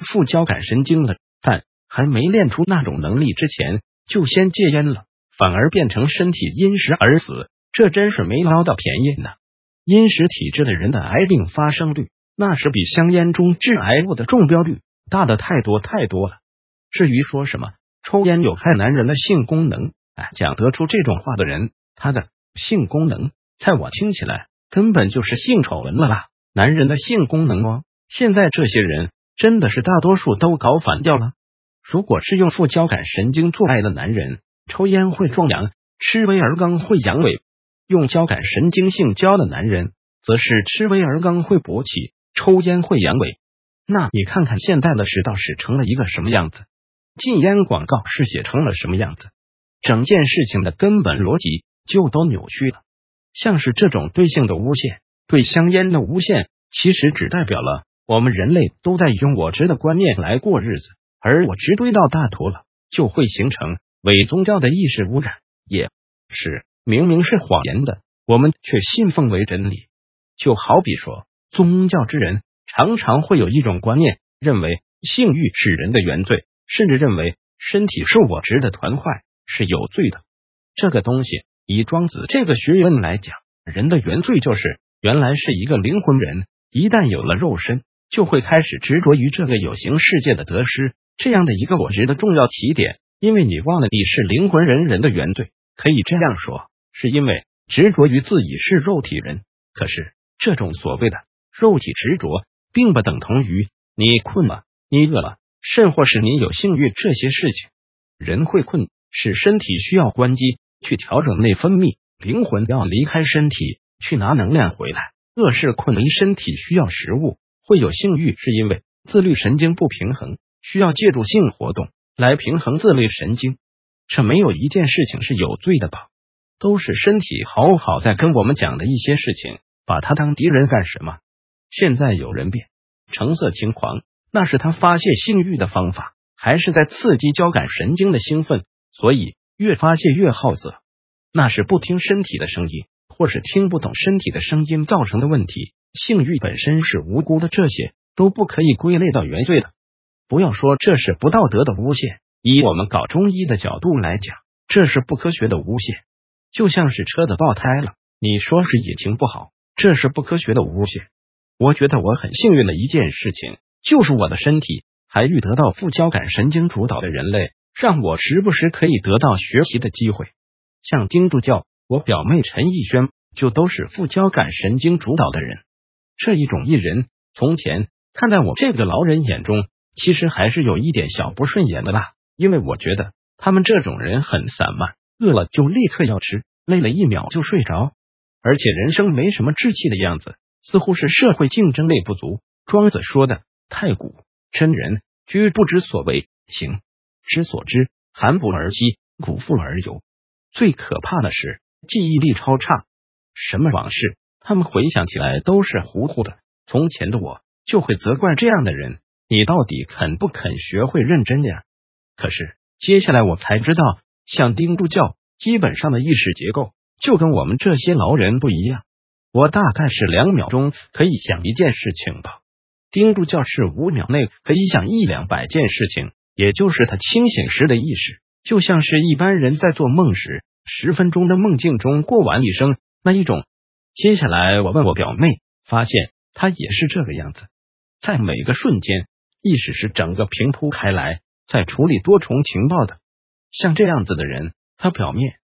副交感神经了，但还没练出那种能力之前就先戒烟了，反而变成身体因食而死，这真是没捞到便宜呢。因食体质的人的癌病发生率，那是比香烟中致癌物的中标率大的太多太多了。至于说什么抽烟有害男人的性功能，讲得出这种话的人，他的性功能在我听起来根本就是性丑闻了啦。男人的性功能哦，现在这些人真的是大多数都搞反掉了。如果是用副交感神经做爱的男人，抽烟会壮阳，吃威尔刚会阳痿；用交感神经性交的男人，则是吃威尔刚会勃起，抽烟会阳痿。那你看看现在的世道是成了一个什么样子？禁烟广告是写成了什么样子？整件事情的根本逻辑就都扭曲了。像是这种对性的诬陷，对香烟的诬陷，其实只代表了我们人类都在用我执的观念来过日子，而我执堆到大头了，就会形成伪宗教的意识污染，也是明明是谎言的，我们却信奉为真理。就好比说，宗教之人常常会有一种观念，认为性欲是人的原罪，甚至认为身体是我执的团块，是有罪的。这个东西以庄子这个学问来讲，人的原罪就是原来是一个灵魂人，一旦有了肉身，就会开始执着于这个有形世界的得失，这样的一个我执的重要起点。因为你忘了你是灵魂人的原罪，可以这样说，是因为执着于自己是肉体人。可是这种所谓的肉体执着，并不等同于你困了，你饿了，甚或是你有性欲这些事情。人会困，是身体需要关机去调整内分泌，灵魂要离开身体去拿能量回来。饿是困为身体需要食物，会有性欲是因为自律神经不平衡，需要借助性活动来平衡自律神经。这没有一件事情是有罪的吧？都是身体好在跟我们讲的一些事情，把它当敌人干什么？现在有人变橙色轻狂，那是他发泄性欲的方法，还是在刺激交感神经的兴奋，所以越发泄越好色。那是不听身体的声音，或是听不懂身体的声音造成的问题。性欲本身是无辜的，这些都不可以归类到原罪的。不要说这是不道德的诬陷，以我们搞中医的角度来讲，这是不科学的诬陷。就像是车的爆胎了，你说是引擎不好，这是不科学的诬陷。我觉得我很幸运的一件事情，就是我的身体还遇得到副交感神经主导的人类，让我时不时可以得到学习的机会。像丁助教，我表妹陈逸轩就都是副交感神经主导的人。这一种艺人，从前看在我这个老人眼中，其实还是有一点小不顺眼的啦，因为我觉得他们这种人很散漫，饿了就立刻要吃，累了1秒就睡着，而且人生没什么志气的样子，似乎是社会竞争力不足。庄子说的太古真人居不知所为，行之所知，含哺而息，古复而游。最可怕的是记忆力超差，什么往事他们回想起来都是糊糊的。从前的我就会责怪这样的人，你到底肯不肯学会认真呀？可是接下来我才知道，像丁助教基本上的意识结构就跟我们这些老人不一样。我大概是2秒钟可以想一件事情吧，丁助教是5秒内可以想100-200件事情，也就是他清醒时的意识，就像是一般人在做梦时10分钟的梦境中过完一生那一种。接下来我问我表妹，发现她也是这个样子，在每个瞬间意识是整个平铺开来，在处理多重情报的。像这样子的人，他表面